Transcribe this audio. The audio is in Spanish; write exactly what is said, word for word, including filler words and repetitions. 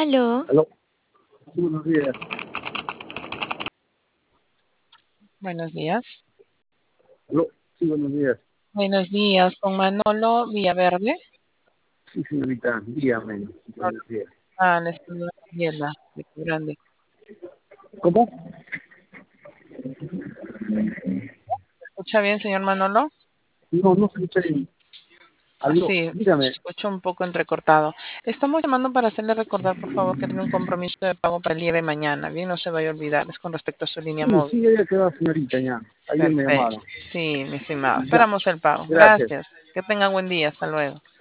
Aló. Aló, sí, buenos días. Buenos días. Aló, sí, buenos días. Buenos días, con Manolo Villaverde. Sí, señorita, dígame. Buenos días. Ah, la señora Gabriela, de Qué Grande. ¿Cómo? ¿Me escucha bien, señor Manolo? No, no se escucha bien. Ah, Aló, sí, se dígame. escucha un poco entrecortado. Estamos llamando para hacerle recordar, por favor, que tiene un compromiso de pago para el día de mañana. Bien, no se vaya a olvidar, es con respecto a su línea Sí, móvil. sí, ya había quedado, señorita, ya. Ayer me Perfecto. llamaron. Sí, mi estimado. Ya, Esperamos el pago. gracias. Gracias. Que tenga buen día. Hasta luego.